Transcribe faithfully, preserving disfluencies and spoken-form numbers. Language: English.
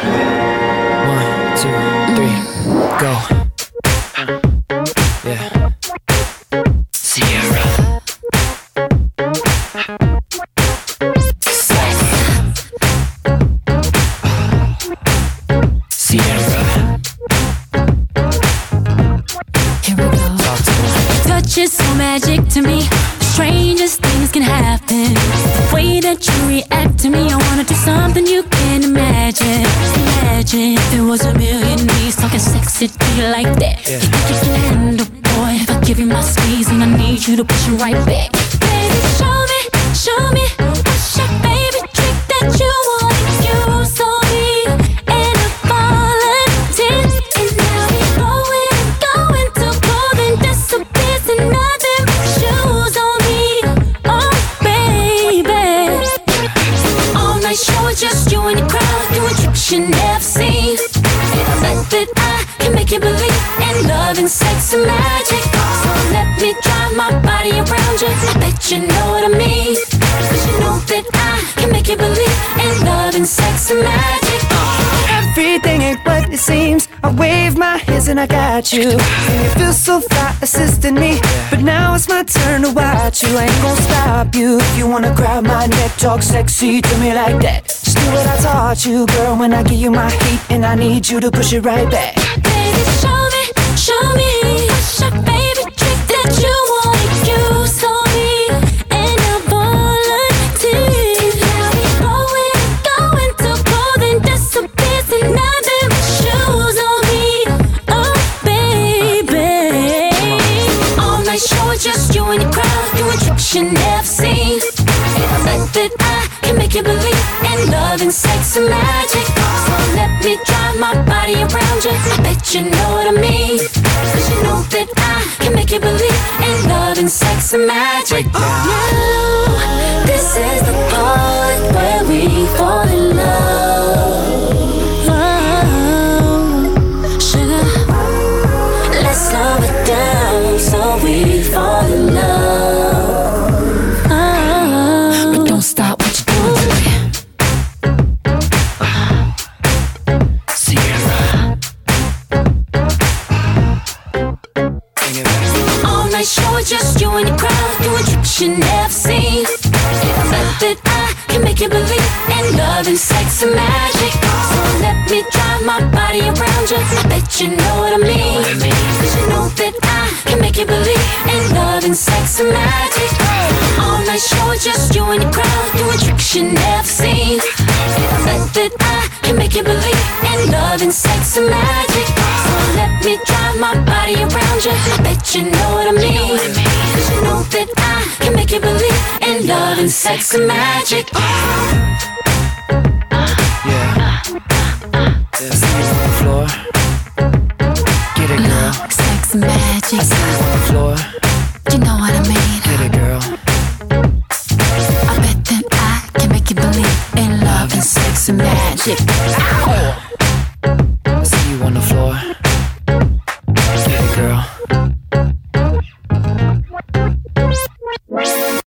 One, two, three, go. Yeah. Sierra. Sierra. Here we go. Touch is so magic to me. The strangest things can happen. The way that you react to me, I wanna do something you can't imagine. Imagine if there was a million knees talking sexy to you like that. Yeah. You think you can handle, boy? If I give you my squeeze, and I need you to push it right back. Baby, show me, show me, what's your favorite trick that you wanna use on me? And a volunteer, and now we going, going to golden disappears, and nothing but shoes on me. Oh, baby. All night show, it's just you and the crowd doing tricks you never seen. I bet that I can make you believe in love and sex and magic. So let me drive my body around you. I bet you know what I mean. Cause you know that I can make you believe in love and sex and magic. Everything ain't what it seems. I wave my hands and I got you. And you feel so fly assisting me. But now it's my turn to watch you. I ain't gon' stop you. If you wanna grab my neck, talk sexy to me like that. Just do what I taught you, girl, when I give you my heat. And I need you to push it right back. Baby, show me, show me, what's your favorite trick that you wanna use on me? And a volunteer. Now we going, going to golden disappears, and nothing but shoes on me. Oh, baby. All night show, it's just you and the crowd doing tricks you never seen. I bet that I can make you believe in love and sex and magic. So let me drive my body around you. I bet you know what I mean. Cause you know that I can make you believe in love and sex and magic. Now, this is the part where we fall in love. Oh, sugar, let's slow it down so we fall in love. Oh, but don't stop what you're doing. Sierra. All night show, it's just you and the crowd doing tricks you never seen. I bet that I can make you believe in love and sex and magic. So let me drive my body around you. I bet you know what I mean. Cause you know that I can make you believe in love and sex and magic. All night show, it's just you and the crowd doing tricks you never seen. I bet that I can make you believe in love and sex and magic. So let me drive my body around you. I bet you know what I mean. Cause you know that I can make you believe in love and sex and magic. Yeah. Yeah, see you on the floor. Get it, girl. Love, sex and magic. I see you on the floor. You know what I mean. Get it, girl. I bet that I can make you believe in love and sex and magic. Ow!